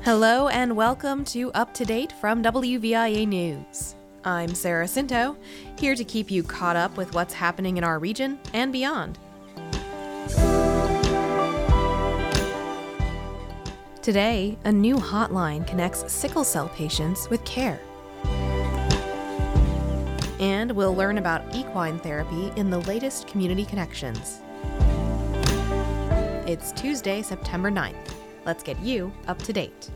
Hello and welcome to Up to Date from WVIA News. I'm Sarah Cinto, here to keep you caught up with what's happening in our region and beyond. Today, a new hotline connects sickle cell patients with care. And we'll learn about equine therapy in the latest Community Connections. It's Tuesday, September 9th. Let's get you up to date.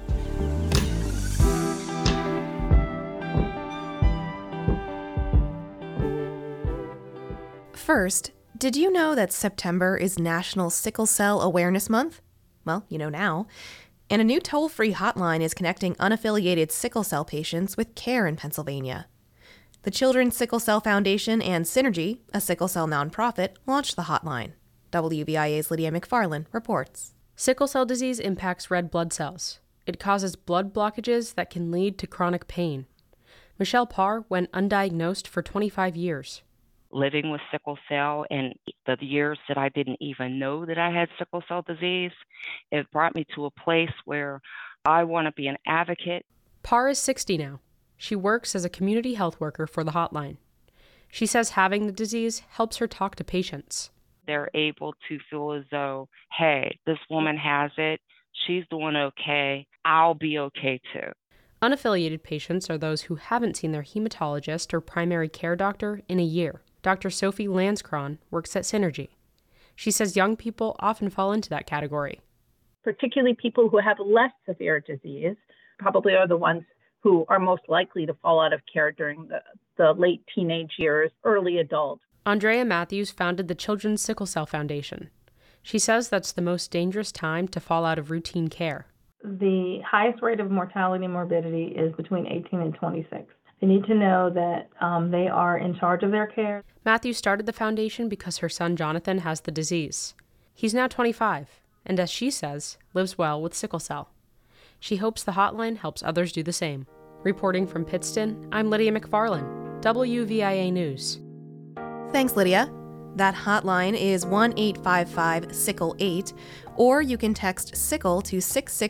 First, did you know that September is National Sickle Cell Awareness Month? Well, you know now. And a new toll-free hotline is connecting unaffiliated sickle cell patients with care in Pennsylvania. The Children's Sickle Cell Foundation and Synergy, a sickle cell nonprofit, launched the hotline. WVIA's Lydia McFarlane reports. Sickle cell disease impacts red blood cells. It causes blood blockages that can lead to chronic pain. Michelle Parr went undiagnosed for 25 years. Living with sickle cell and the years that I didn't even know that I had sickle cell disease, it brought me to a place where I want to be an advocate. Parr is 60 now. She works as a community health worker for the hotline. She says having the disease helps her talk to patients. They're able to feel as though, hey, this woman has it, she's doing okay, I'll be okay too. Unaffiliated patients are those who haven't seen their hematologist or primary care doctor in a year. Dr. Sophie Lanskron works at Synergy. She says young people often fall into that category. Particularly people who have less severe disease probably are the ones who are most likely to fall out of care during the late teenage years, early adult. Andrea Matthews founded the Children's Sickle Cell Foundation. She says that's the most dangerous time to fall out of routine care. The highest rate of mortality and morbidity is between 18 and 26. They need to know that they are in charge of their care. Matthews started the foundation because her son Jonathan has the disease. He's now 25, and as she says, lives well with sickle cell. She hopes the hotline helps others do the same. Reporting from Pittston, I'm Lydia McFarlane, WVIA News. Thanks, Lydia. That hotline is 1-855-SICKLE-8, or you can text SICKLE to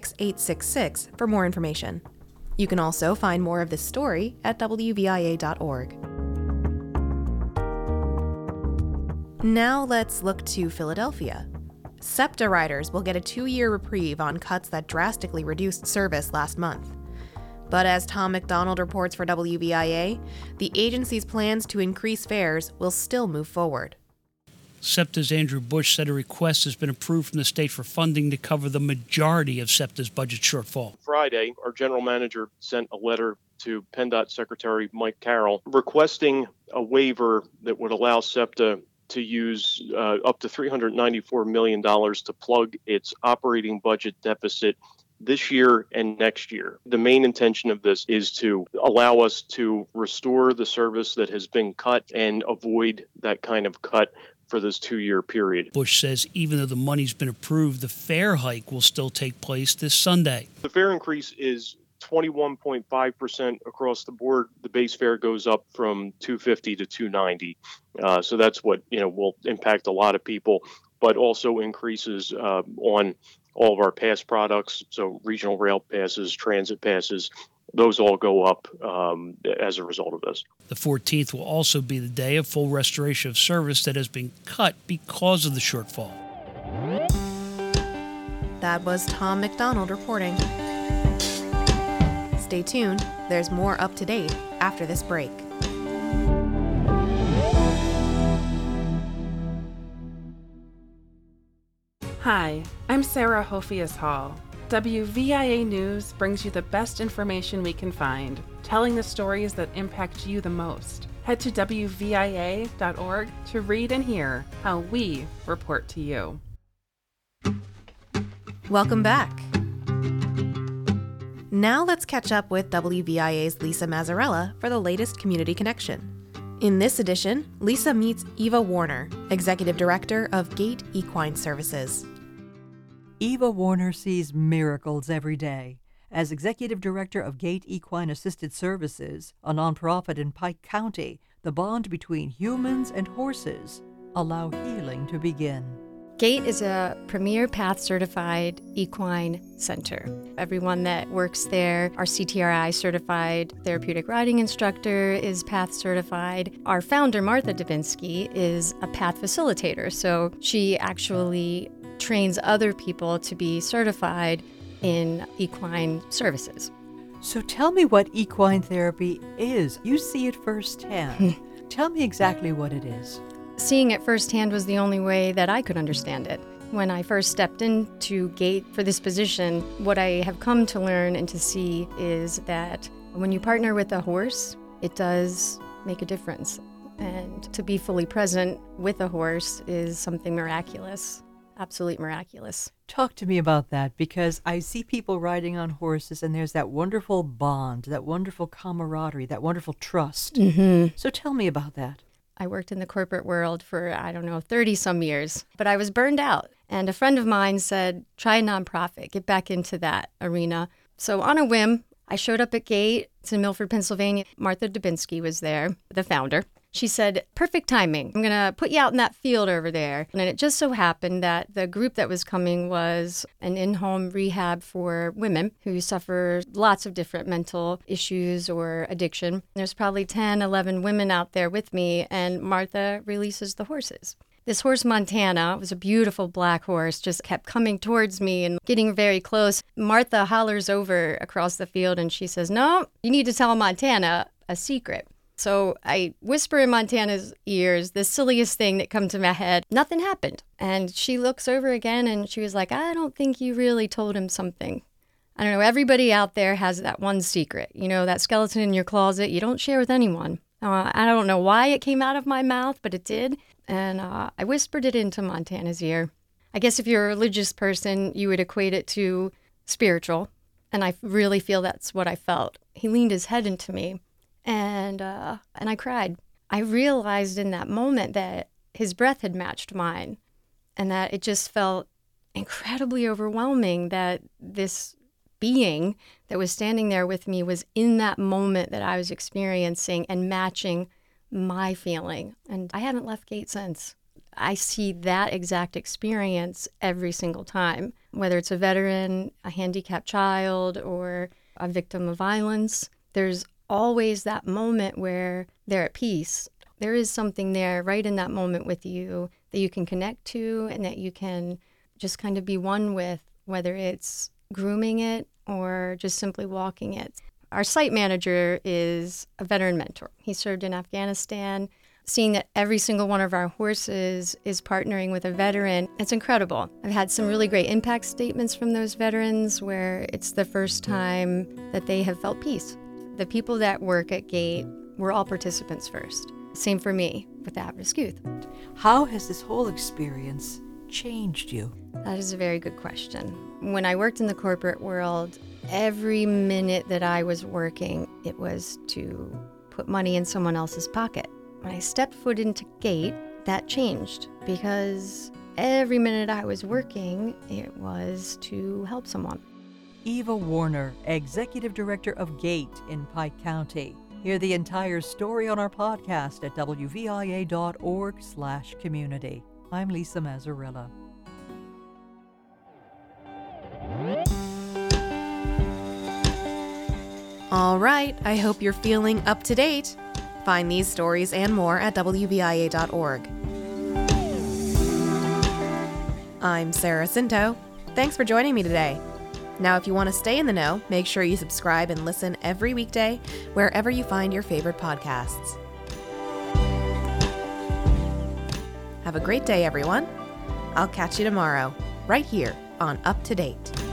66866 for more information. You can also find more of this story at WVIA.org. Now let's look to Philadelphia. SEPTA riders will get a 2-year reprieve on cuts that drastically reduced service last month. But as Tom McDonald reports for WVIA, the agency's plans to increase fares will still move forward. SEPTA's Andrew Bush said a request has been approved from the state for funding to cover the majority of SEPTA's budget shortfall. Friday, our general manager sent a letter to PennDOT Secretary Mike Carroll requesting a waiver that would allow SEPTA to use up to $394 million to plug its operating budget deficit this year and next year. The main intention of this is to allow us to restore the service that has been cut and avoid that kind of cut for this 2-year period. Bush says even though the money's been approved, the fare hike will still take place this Sunday. The fare increase is 21.5% across the board. The base fare goes up from $250 to $290. So that's what will impact a lot of people, but also increases on all of our pass products, so regional rail passes, transit passes, those all go up as a result of this. The 14th will also be the day of full restoration of service that has been cut because of the shortfall. That was Tom McDonald reporting. Stay tuned, there's more up to date after this break. Hi, I'm Sarah Hofias Hall. WVIA News brings you the best information we can find, telling the stories that impact you the most. Head to WVIA.org to read and hear how we report to you. Welcome back. Now let's catch up with WVIA's Lisa Mazzarella for the latest Community Connection. In this edition, Lisa meets Eva Warner, Executive Director of Gate Equine Services. Eva Warner sees miracles every day. As Executive Director of Gate Equine Assisted Services, a nonprofit in Pike County, the bond between humans and horses allow healing to begin. GATE is a premier PATH certified equine center. Everyone that works there are CTRI certified. Therapeutic riding instructor is PATH certified. Our founder, Martha Dubinsky, is a PATH facilitator. So she actually trains other people to be certified in equine services. So tell me what equine therapy is. You see it firsthand. Tell me exactly what it is. Seeing it firsthand was the only way that I could understand it. When I first stepped into GATE for this position, what I have come to learn and to see is that when you partner with a horse, it does make a difference. And to be fully present with a horse is something miraculous, absolutely miraculous. Talk to me about that, because I see people riding on horses and there's that wonderful bond, that wonderful camaraderie, that wonderful trust. Mm-hmm. So tell me about that. I worked in the corporate world for, 30 some years, but I was burned out. And a friend of mine said, try a nonprofit, get back into that arena. So on a whim, I showed up at GATE. It's in Milford, Pennsylvania. Martha Dubinsky was there, the founder. She said, perfect timing. I'm going to put you out in that field over there. And it just so happened that the group that was coming was an in-home rehab for women who suffer lots of different mental issues or addiction. There's probably 10, 11 women out there with me, and Martha releases the horses. This horse, Montana, was a beautiful black horse, just kept coming towards me and getting very close. Martha hollers over across the field and she says, no, you need to tell Montana a secret. So I whisper in Montana's ears the silliest thing that comes to my head. Nothing happened. And she looks over again and she was like, I don't think you really told him something. I don't know, everybody out there has that one secret, that skeleton in your closet you don't share with anyone. I don't know why it came out of my mouth, but it did. And I whispered it into Montana's ear. I guess if you're a religious person, you would equate it to spiritual. And I really feel that's what I felt. He leaned his head into me. And I cried. I realized in that moment that his breath had matched mine and that it just felt incredibly overwhelming that this being that was standing there with me was in that moment that I was experiencing and matching my feeling. And I haven't left GATE since. I see that exact experience every single time, whether it's a veteran, a handicapped child, or a victim of violence. There's always that moment where they're at peace. There is something there right in that moment with you that you can connect to and that you can just kind of be one with, whether it's grooming it or just simply walking it. Our site manager is a veteran mentor. He served in Afghanistan. Seeing that every single one of our horses is partnering with a veteran, it's incredible. I've had some really great impact statements from those veterans where it's the first time that they have felt peace. The people that work at GATE were all participants first. Same for me with at-risk youth. How has this whole experience changed you? That is a very good question. When I worked in the corporate world, every minute that I was working, it was to put money in someone else's pocket. When I stepped foot into GATE, that changed because every minute I was working, it was to help someone. Eva Warner, Executive Director of GATE in Pike County. Hear the entire story on our podcast at wvia.org/community. I'm Lisa Mazzarella. All right, I hope you're feeling up to date. Find these stories and more at wvia.org. I'm Sarah Cinto. Thanks for joining me today. Now, if you want to stay in the know, make sure you subscribe and listen every weekday wherever you find your favorite podcasts. Have a great day, everyone. I'll catch you tomorrow, right here on Up to Date.